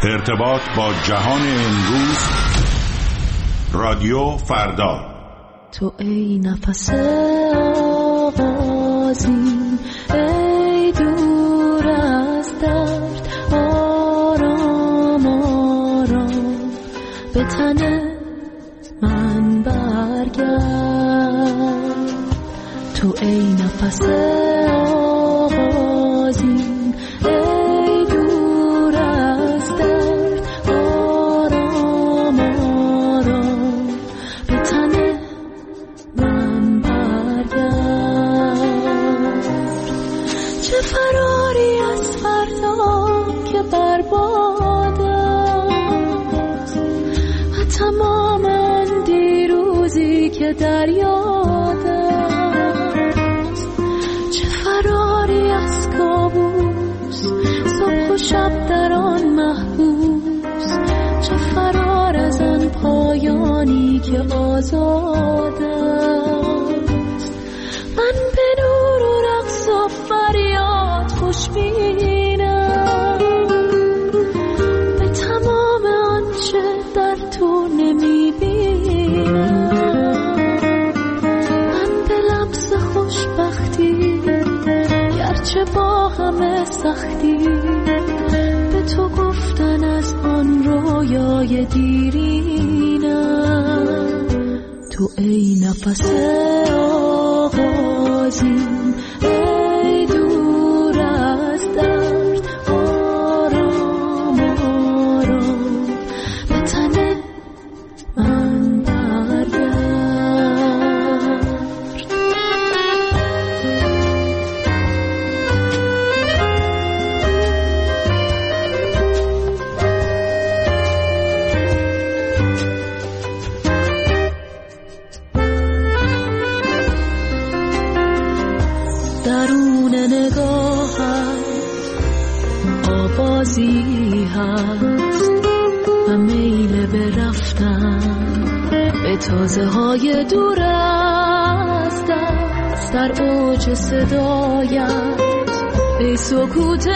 ارتباط با جهان امروز. رادیو فردا. تو ای نفس آغازی، ای دور از درد، آرام آرام به تن من برگرد. تو ای نفس آغازی، ای دور از درد، آرام آرام به تن من برگرد. چه فراری از فردا که برباد است و تمام آن دیروزی که در یاد است. چه فراری از کابوس، صبح و شب در آن محبوس. چه فرار از آن پایانی که آزاد است. من به نور و رقص و فریاد خوشبینم، به تمام آنچه در تو نمیبینم. من به لمس خوشبختی، گرچه با همه سختی، به تو گفتن از آن رویای دیرینم. تو ای نفس آغازی، ای دور از درد، آرام آرام به تن من برگرد. درون نگاهت آوازی هست و میل به رفتن به تازه های دور از دست. در اوج صدایت ای سکوت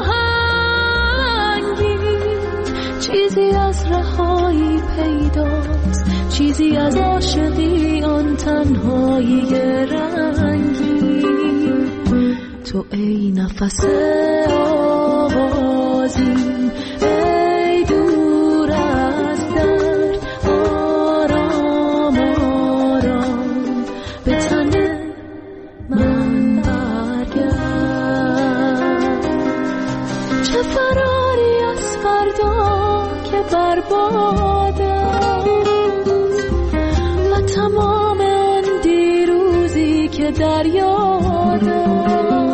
آهنگی، چیزی از رهایی پیداست، چیزی از عاشقی آن تنهایی رنگی. تو ای نفس آغازی، ای دور از درد، آرام آرام به تن من برگرد. چه فراری از فردا که برباد است و تمام آن دیروزی که در یاد است.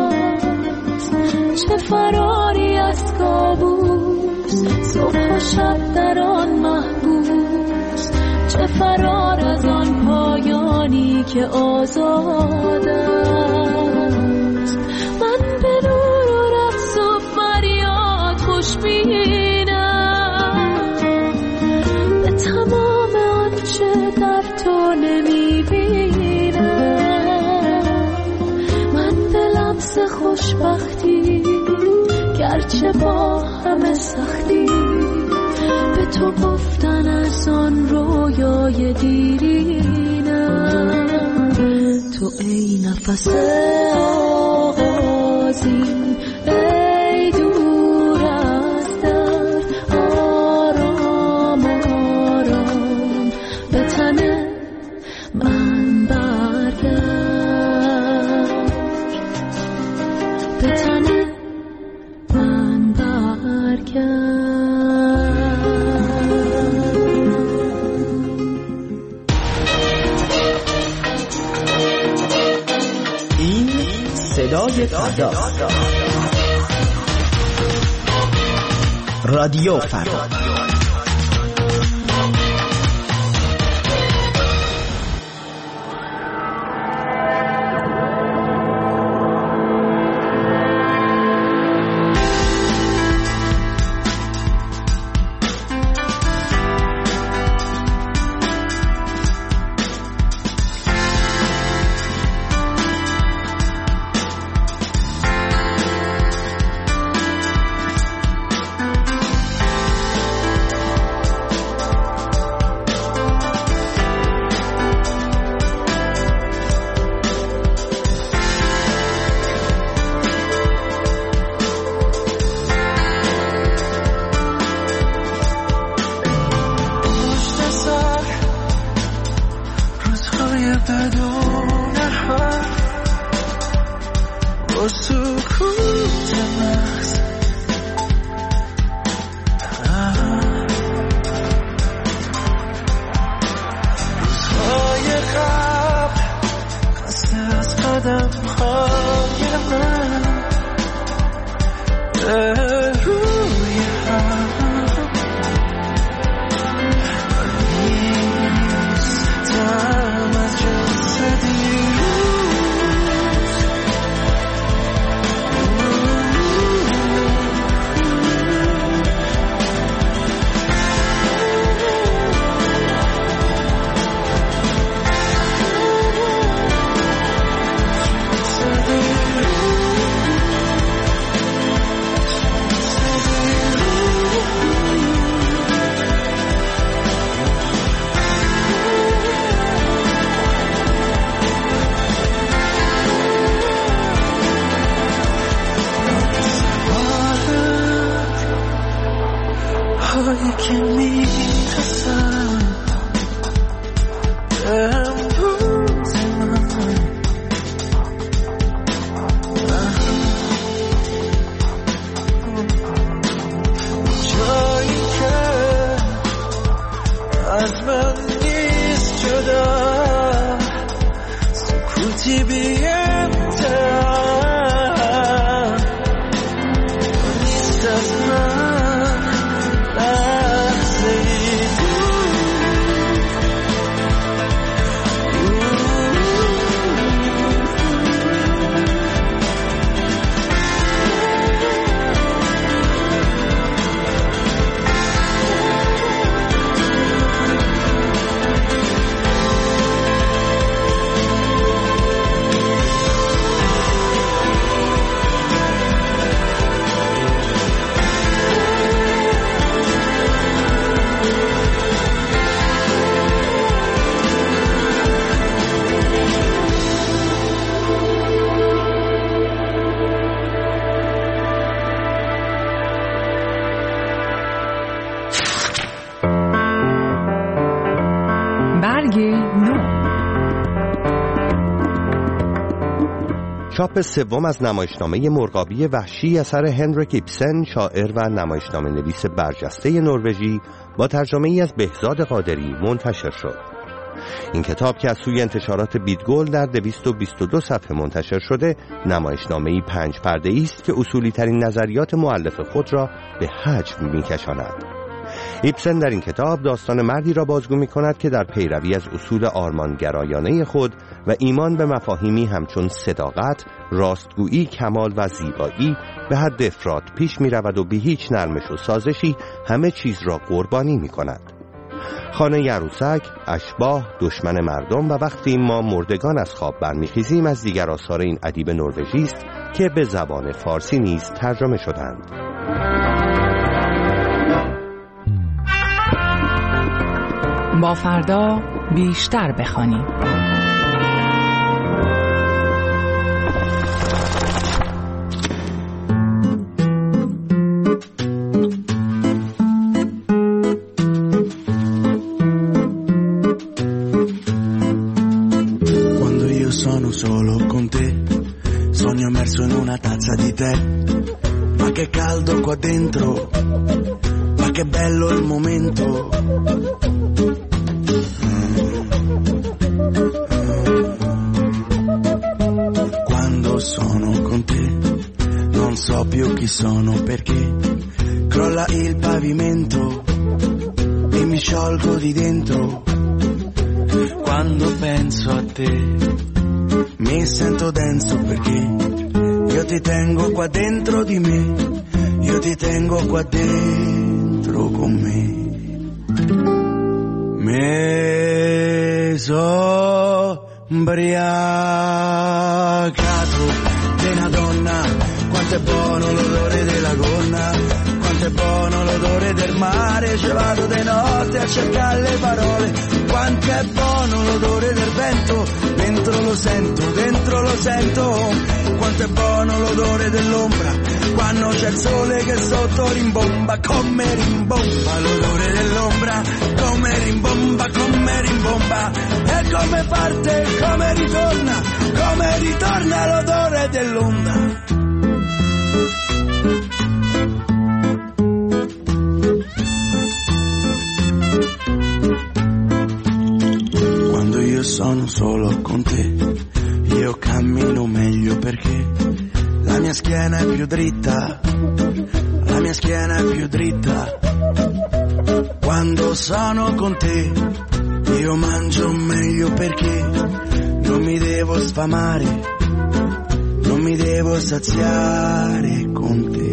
چه فراری از کابوس، صبح و شب در آن محبوس. چه فرار از آن پایانی که آزاد است. من به نور و رقص و فریاد خوشبینم، به تمام آنچه در تو نمیبینم. من به لمس خوشبختی، گرچه با همه سختی، به تو گفتن از آن رویای دیرینم. تو ای نفس آغازی، ای دور از درد، آرام آرام به تن من برگرد. به تن من برگرد. این صدای فردا، رادیو فردا. جایی که میرسم امروز من جایی که از من نیست جدا سکوتی بی انتها نیست از من لحظه ای چاپ سوم از نمایشنامه مرغابی وحشی اثر هنریک ایبسن، شاعر و نمایشنامه نویس برجسته نروژی، با ترجمه ای از بهزاد قادری منتشر شد. این کتاب که از سوی انتشارات بیدگل در 222 صفحه منتشر شده، نمایشنامه‌ای 5 پرده‌ای است که اصولی ترین نظریات مؤلف خود را به حجم می‌کشاند. ایبسن در این کتاب داستان مردی را بازگو می‌کند که در پیروی از اصول آرمانگرایانه خود و ایمان به مفاهیمی همچون صداقت، راستگویی، کمال و زیبایی به حد افراط پیش می‌رود و به هیچ نرمش و سازشی همه چیز را قربانی می‌کند. خانه عروسک، اشباح، دشمن مردم و وقتی ما مردگان از خواب برمیخیزیم از دیگر آثار این ادیب نروژی است که به زبان فارسی نیز ترجمه شدند. با فردا بیشتر بخوانیم. Quando io sono solo con te, sogno immerso in una tazza di tè, ma che caldo qua dentro, ma che bello il momento. Sono con te, non so più chi sono perché crolla il pavimento e mi sciolgo di dentro. Quando penso a te mi sento denso perché io ti tengo qua dentro di me, io ti tengo qua dentro con me. Ubriacato di una donna, quanto è buono l'odore della gonna, quanto è buono l'odore del mare, ci vado di notte a cercare le parole, quanto è buono l'odore del vento, dentro lo sento, quanto è buono l'odore dell'ombra, quando c'è il sole che sotto rimbomba, come rimbomba l'odore dell'ombra, come rimbomba, e come parte, come ritorna l'odore dell'onda. Quando io sono solo con te, io cammino meglio perché la mia schiena è più dritta, la mia schiena è più dritta. Quando sono con te, io mangio meglio perché non mi devo sfamare, non mi devo saziare con te.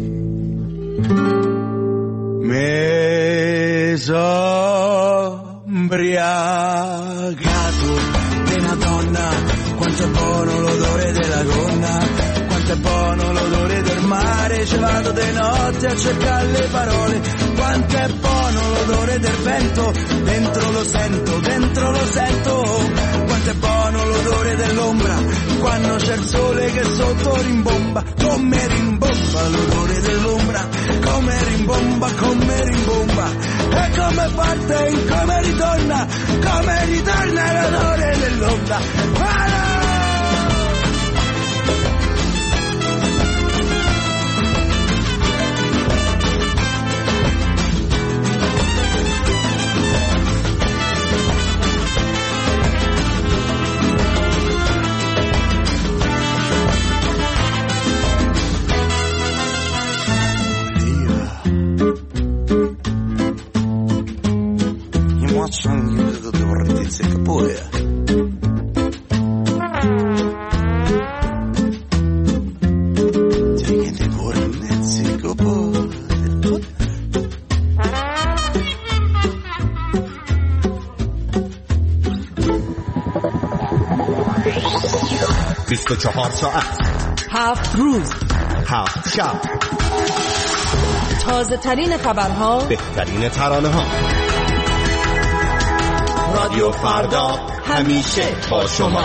Mi sono ubriacato di una donna, quanto è buono l'odore della gonna, quanto è buono l'odore del mare, ci vado di notte a cercare le parole, quanto è buono l'odore del vento, dentro lo sento, quanto è buono l'odore dell'ombra, quando c'è il sole che sotto rimbomba, come rimbomba l'odore dell'ombra, come rimbomba bomba come rimbomba, e come parte in come ritorna l'odore dell'onda. ساعت 7 روز 7 شب، تازه ترین خبرها، بهترین ترانه ها. رادیو فردا همیشه با شما.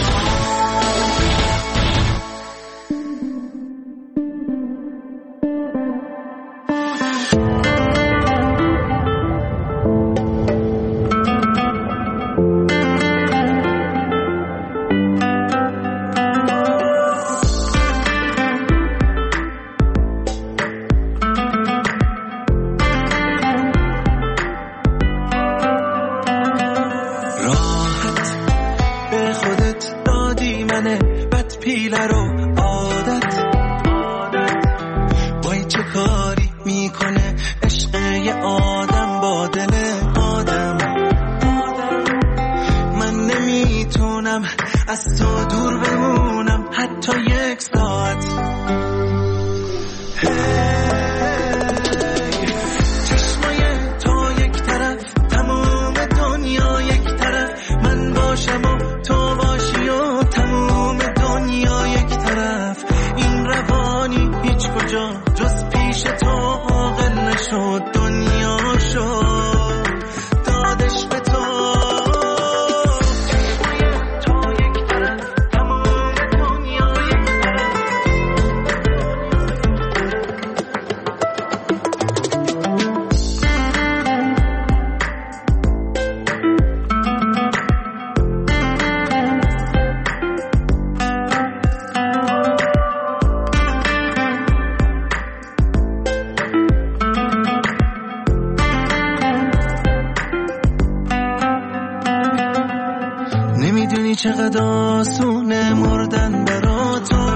چقدر آسونه مردن برا تو،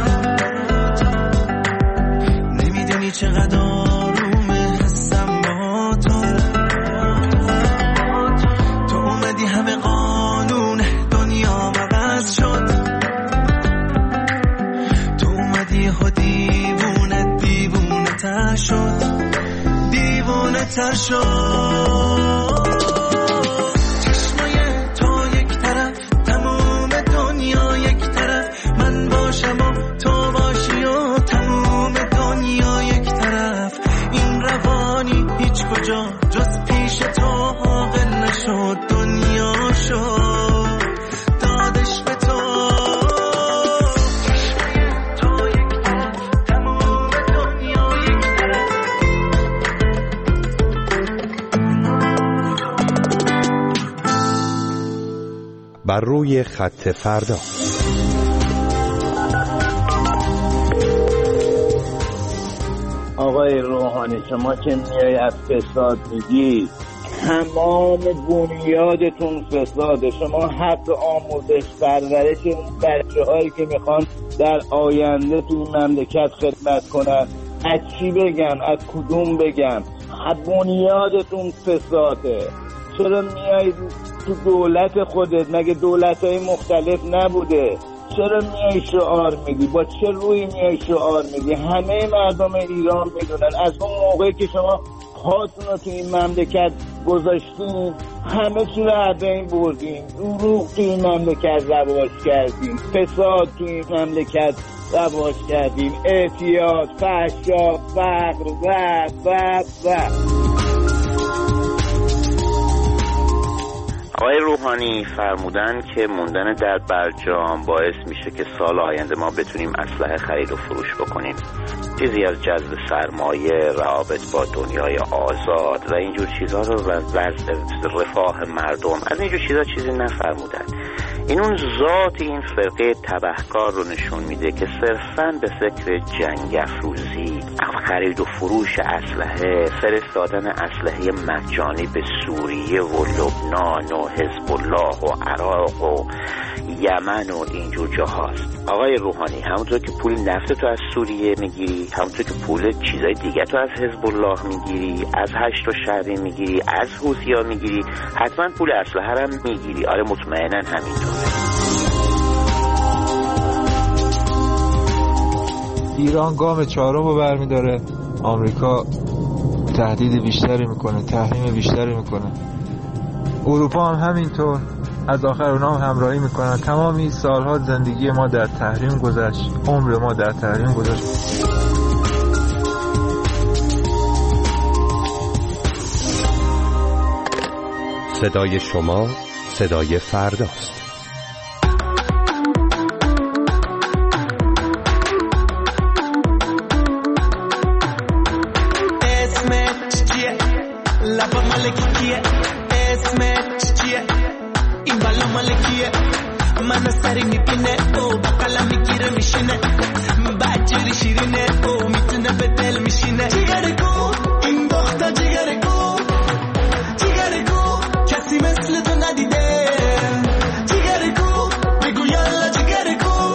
نمیدونی چقدر آرومه حسم با تو. تو اومدی همه قانون دنیا عوض شد، تو اومدی دیوونه تر شد، دیوونه تر شد. جز پیش تو عاقل نشد، دنیا شد دادش به تو. تو یک طرف، تمام دنیا یک طرف. بر روی خط فردا. آقای روحانی، شما که میای از فساد میگی، تمام بنیادتون فساده. شما حق آموزش پرورش اون بچه‌هایی که میخوان در آینده تو مملکت خدمت کنن، از چی بگم، از کدوم بگم؟ بنیادتون فساده. چرا میای تو دولت خودت؟ مگه دولت‌های مختلف نبوده؟ چرا میای شعار میدی؟ با چه روی میای شعار میدی؟ همه مردم ایران میدونن از اون موقعی که شما پاتون رو تو این مملکت گذاشتین، همه چی رو از بین بردین. دروغ تو این مملکت رواج کردیم، فساد تو این مملکت رواج کردیم، اعتیاد، فحشا، فقر و آقای روحانی فرمودن که موندن در برجام باعث میشه که سال آینده ما بتونیم اسلحه خرید و فروش بکنیم. چیزی از جذب سرمایه، روابط با دنیای آزاد و اینجور چیزها رو رفاه مردم، از اینجور چیزها چیزی نفرمودن. این اون ذات این فرقه تبهکار رو نشون میده که صرفاً به فکر جنگ افروزی، خرید و فروش اسلحه، فرستادن اسلحه مجانی به سوریه و لبنان و حزب الله و عراق و یمن و اینجور جاهاست. آقای روحانی، همونطور که پول نفت تو از سوریه میگیری، همونطور که پول چیزای دیگه تو از حزب الله میگیری، از هشت و شهری میگیری، از حوثی‌ها میگیری، حتما پول اسلحه هم میگیری. آره مطمئنا همینطور. ایران گام چهارم رو برمیداره، آمریکا تهدید بیشتری میکنه، تحریم بیشتری میکنه، اروپا هم همینطور، از آخر اونا هم همراهی میکنن. تمام این سالها زندگی ما در تحریم گذشت، عمر ما در تحریم گذشت. صدای شما صدای فرداست. من سری میبینه او بقلا میگیره میشینه بجری شیرینه او میتونه به دل میشینه جیگرگو این دختر جیگرگو کسی مثل تو ندیده جیگرگو بگو یالا جیگرگو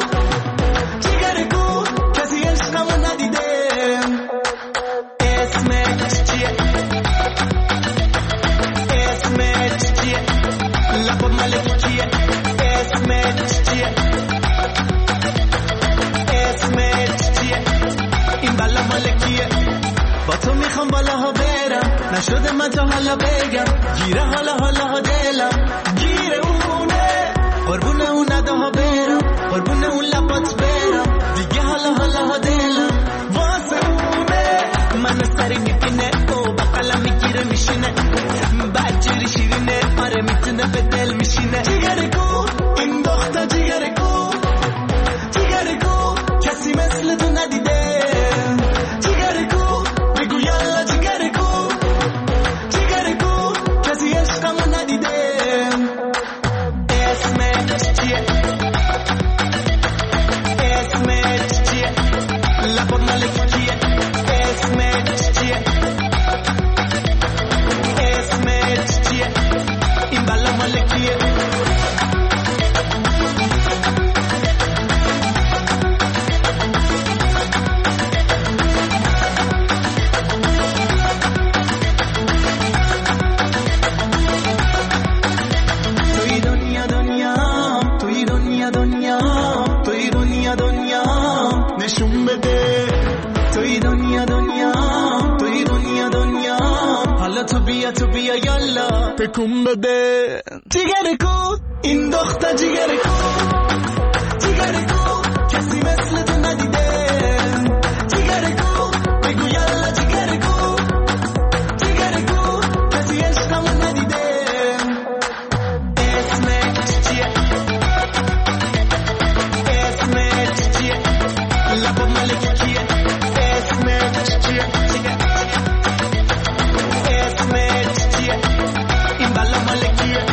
کسی عشقمو ندیده اسمت چیه لبا ملکی کیه اسمت چیه این بلا مالکیه با تو میخوام بالاها برم نشده من تا حالا بگم گیره حالا دلم گیره اونه قربونه اون نداها برم قربونه اون لبات برم دیگه حالا دلم واسه اونه من سری میبینه او بقلا میگیره میشینه بجری شیرینه آره میتونه به دل میشینه جیگرگو این دختر جیگرگو کسی مثل تو ندیده جیگرگو بگو یالا جیگرگو کسی عشقمو ندیده اسمت چیه لبا ملکی کیه اسمت چیه این بلا ملکیه نشون بده توی دنیا حالا تو بیا یالا تکون بده جیگرگو این دختر جیگرگو کسی مثل تو ندیده جیگرگو بگو یالا جیگرگو کسی عشقمو ندیده اسمت چیه لبا ملکی کیه اسمت چیه این بلا ملکیه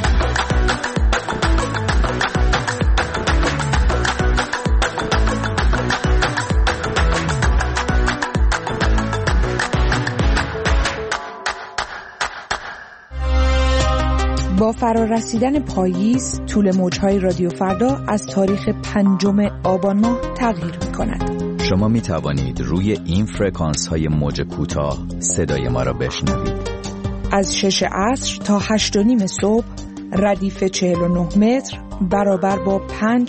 با فرارسیدن پاییز طول موج‌های رادیو فردا از تاریخ 5 آبان ماه تغییر می‌کند. شما می‌توانید روی این فرکانس‌های موج کوتاه صدای ما را بشنوید. از 6 عصر تا 8:30 صبح ردیف 49 متر برابر با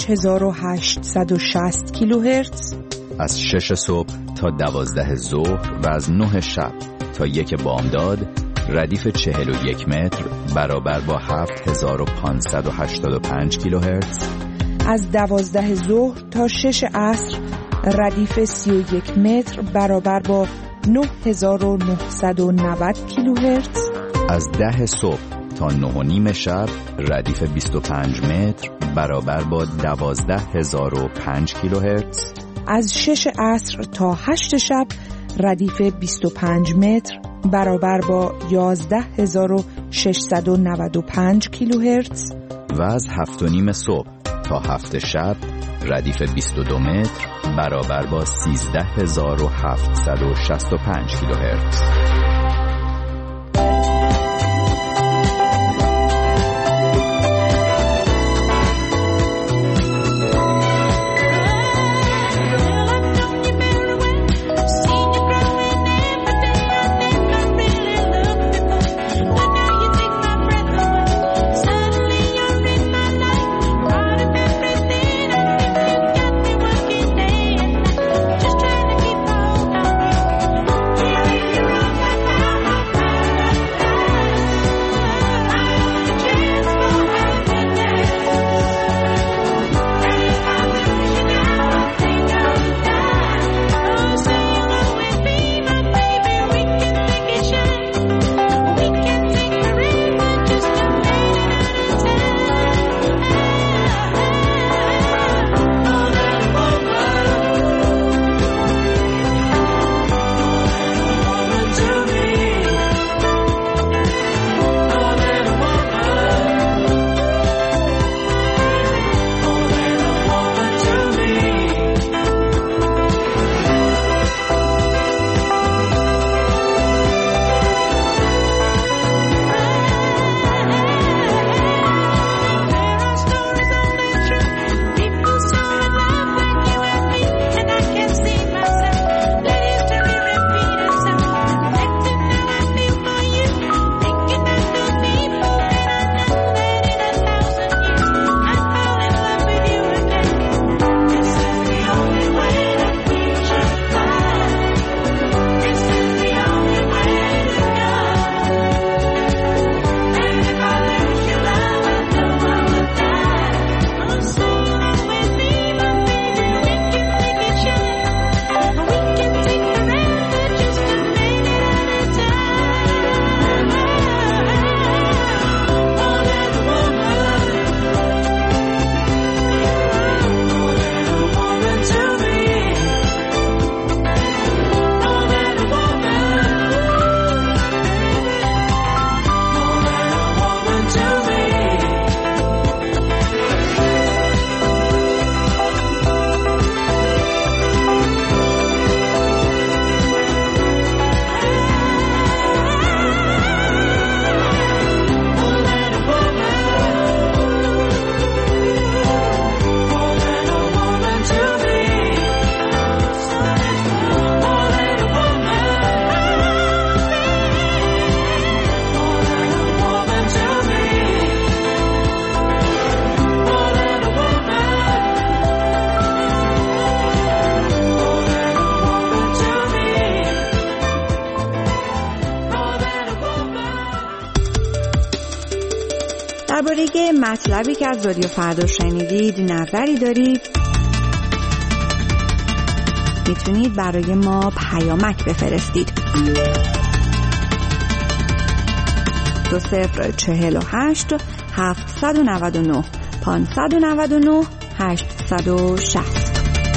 5860 کیلوهرتز. از 6 صبح تا 12 ظهر و از 9 شب تا 1 بامداد ردیف 41 متر برابر با 7585 کیلوهرتز. از 12 ظهر تا 6 عصر ردیف 31 متر برابر با 9990 کیلوهرتز. از 10 صبح تا 9:30 شب ردیف 25 متر برابر با 12005 کیلوهرتز. از 6 عصر تا 8 شب ردیف 25 متر برابر با 11695 کیلوهرتز و از 7:30 صبح تا 7 شب ردیف 22 متر برابر با 13765 کیلوهرتز. درباره مطلبی که از رادیو فردا شنیدید نظری دارید میتونید برای ما پیامک بفرستید. 2048 799 599 860.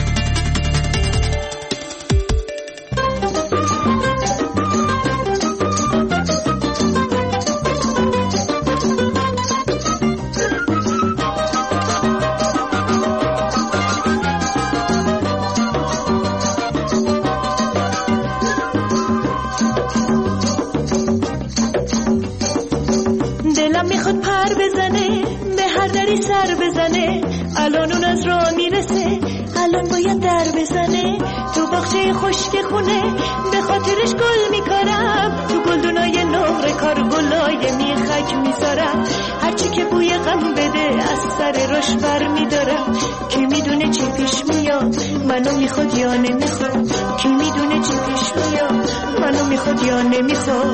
سر بزنه الان اون از راه میرسه، الان باید در بزنه تو باغچه خشک خونه، به خاطرش گل میکارم تو گلدونای نقره کار گلای میخک میذارم، هرچی که بوی غم بده از سر رش بر میدارم، کی میدونه چی پیش میاد منو میخواد یا نمیخواد، کی میدونه چی پیش میاد منو میخواد یا نمیخواد.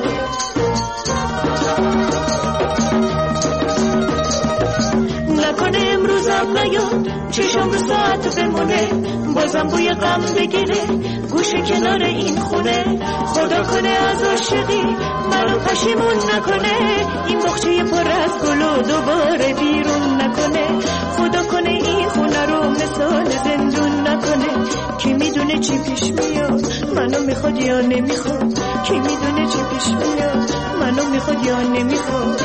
نکنه امروزم نیاد چشم رو ساعت بمونه، بازم بوی غم بگیره گوشه کنار این خونه، خدا کنه از عاشقی منو پشیمون نکنه، این باغچه پر از گلو دوباره بیرون نکنه، خدا کنه این خونه رو مثال زندون نکنه. نکنه، کی میدونه چی پیش میاد، منو میخواد یا نمیخواد، کی میدونه چی پیش میاد، منو میخواد یا نمیخواد.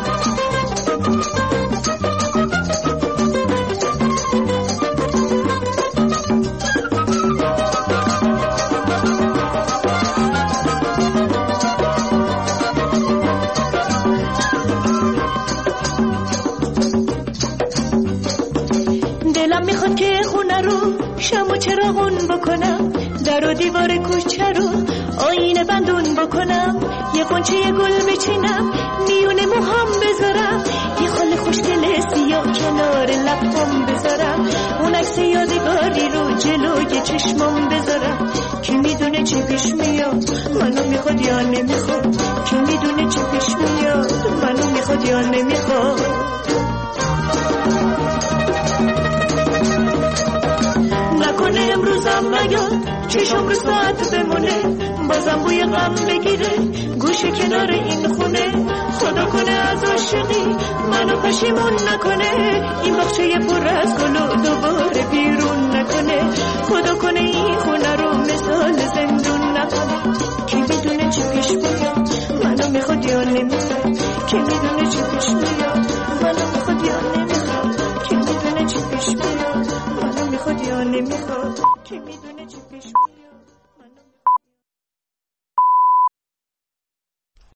شمو چراغون بکنم، در و دیوار کوچه رو آینه بندون بکنم، یه قنچه گل بچینم میونه موهام بذارم، یه خال خوشگل سیاه کنار لبام بذارم، اون عکس یادگاری رو جلوی چشمام بذارم. کی میدونه چی پیش میاد، منو میخواد یا نمیخواد، کی میدونه چی پیش میاد، منو میخواد یا نمیخواد. نکنه امروزم نیاد، چشم رو ساعت بمونه، بازم بوی غم بگیره گوش کنار این خونه. خدا کنه از عاشقی منو پشیمون نکنه، این باغچه پر از گل و دوباره بیرون نکنه. خدا کنه این خونه رو مثال زندون نکنه. کی میدونه چی پیش میاد، منو میخواد یا نمیخواد، کی میدونه چی پیش